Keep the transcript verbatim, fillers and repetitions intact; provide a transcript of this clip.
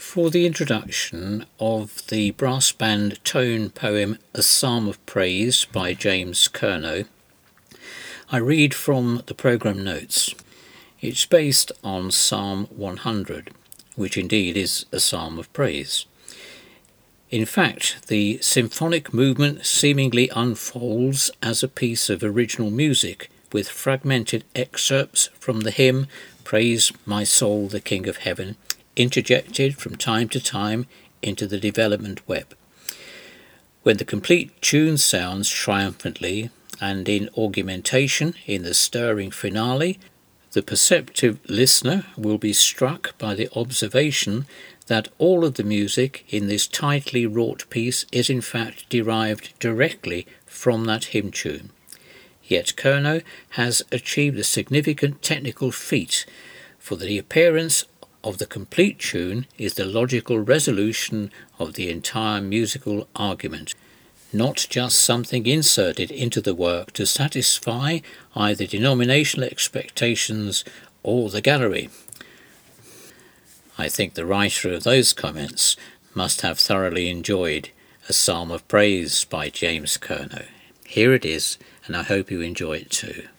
For the introduction of the brass band tone poem A Psalm of Praise by James Curnow, I read from the programme notes. It's based on Psalm one hundred, which indeed is a psalm of praise. In fact, the symphonic movement seemingly unfolds as a piece of original music with fragmented excerpts from the hymn Praise My Soul, the King of Heaven, interjected from time to time into the development web. When the complete tune sounds triumphantly and in augmentation in the stirring finale, the perceptive listener will be struck by the observation that all of the music in this tightly wrought piece is in fact derived directly from that hymn tune. Yet Curnow has achieved a significant technical feat, for the appearance of the complete tune is the logical resolution of the entire musical argument, not just something inserted into the work to satisfy either denominational expectations or the gallery. I think the writer of those comments must have thoroughly enjoyed A Psalm of Praise by James Curnow. Here it is, and I hope you enjoy it too.